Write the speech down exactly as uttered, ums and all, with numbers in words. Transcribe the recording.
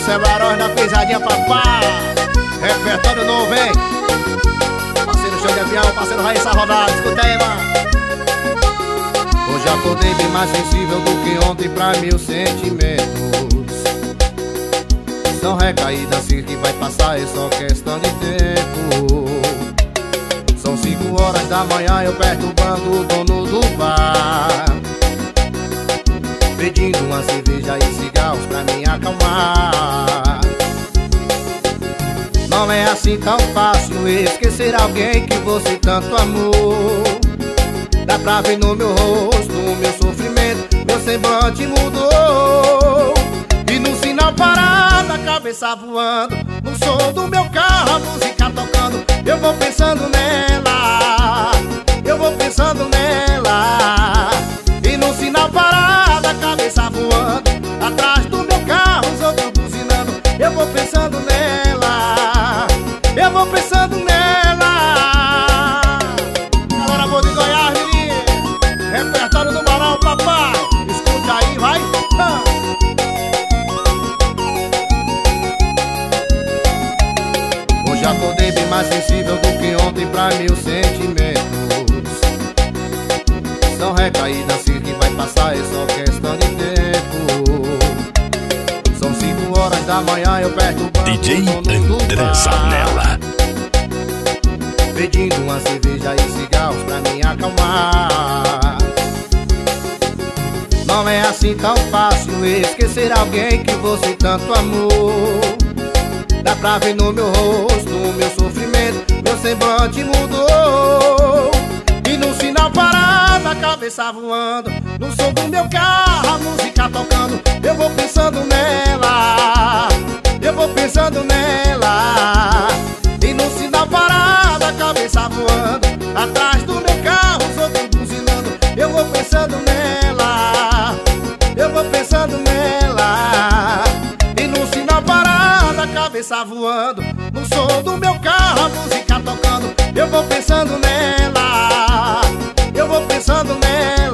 Cebaróis da pisadinha, papá. Repertório novo, hein? Parceiro Show de Avião, parceiro Raíssa Rodada. Escuta aí, mano. Hoje acordei bem mais sensível do que ontem pra meus sentimentos. São recaídas assim que vai passar, é só questão de tempo. São cinco horas da manhã, eu perturbando o dono do bar, pedindo uma cerveja e cigarros pra me acalmar. Não é assim tão fácil esquecer alguém que você tanto amou. Dá pra ver no meu rosto o meu sofrimento, meu semblante mudou. E no sinal parado, a cabeça voando, no som do meu carro, a música tocando, eu vou pensando nela, eu vou pensando nela. E no sinal parado, a cabeça voando, atrás do meu carro, os outros buzinando, eu vou pensando nela, eu vou pensando nela. Galera boa de Goiás, menino, repertório do Barão, papai. Escuta aí, vai. Ah. Hoje acordei bem mais sensível do que ontem pra meus sentimentos. São recaídas assim que vai passar, é só questão de tempo. São cinco horas da manhã, eu perturbando D J André Zanella, pedindo uma cerveja e cigarros pra me acalmar. Não é assim tão fácil esquecer alguém que você tanto amou. Dá pra ver no meu rosto o meu sofrimento, meu semblante mudou. E no sinal parado, a cabeça voando, no som do meu carro, a música tocando, eu vou pensando nela, eu vou pensando nela. E no sinal parado, a cabeça voando, atrás do meu carro, os outros buzinando, eu vou pensando nela, eu vou pensando nela. E no sinal parado, a cabeça voando, no som do meu carro, a música tocando, eu vou pensando nela, eu vou pensando nela.